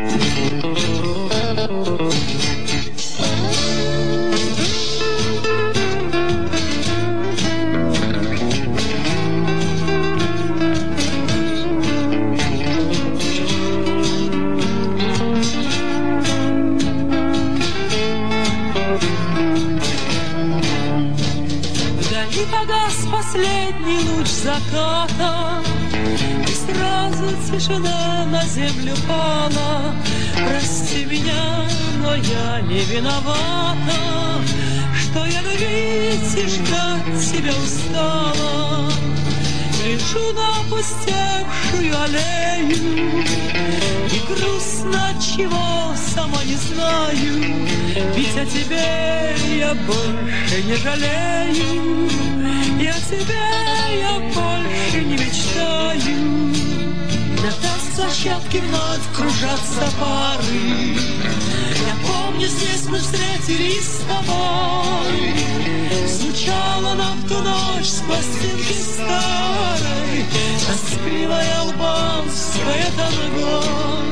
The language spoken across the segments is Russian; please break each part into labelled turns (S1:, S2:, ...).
S1: Погас последний луч заката, и сразу тишина на землю пала. Прости меня, но я не виновата, что я любить и ждать тебя устала. Лежу на опустевшую аллею, и грустно чего, сама не знаю, ведь о тебе я больше не жалею, и о тебе я больше не мечтаю. На танцплощадке вновь кружатся пары, я помню, здесь мы встретились с тобой. Звучала нам в ту ночь с пластинки старой тоскливая албанская танго.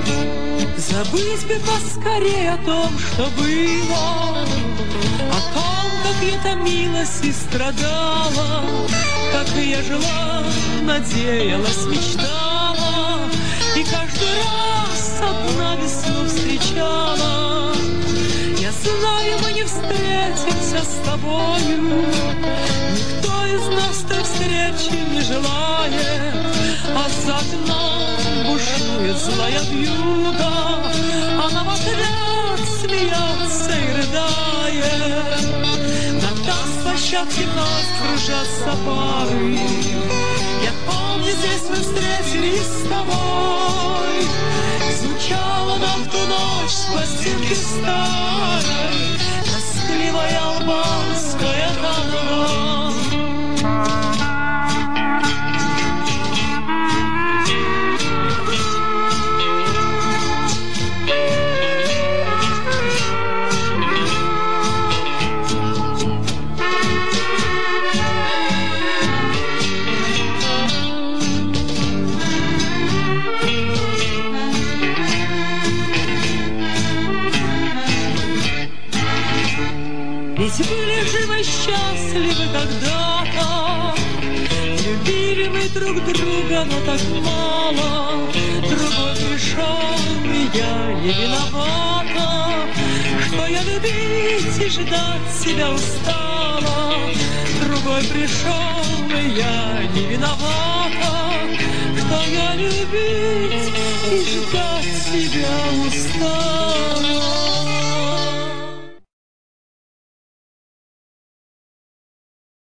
S1: Забыть бы поскорее о том, что было, о том, как я томилась и страдала, как я жила, надеялась, мечтала, и каждый раз одна весну встречала. Я знаю, мы не встретимся с тобою, никто из нас той встречи не желает, а за окном бушует злая вьюга, она в ответ смеется и рыдает. На танцплощадке вновь кружатся пары, я помню, здесь мы встретились с тобой. Звучала нам в ту ночь с пластинки старой тоскливая албанская танго. Ведь были же мы счастливы когда-то, любили мы друг друга, но так мало. Другой пришел, и я не виновата, что я любить и ждать тебя устала. Другой пришел, и я не виновата, что я любить и ждать тебя устала.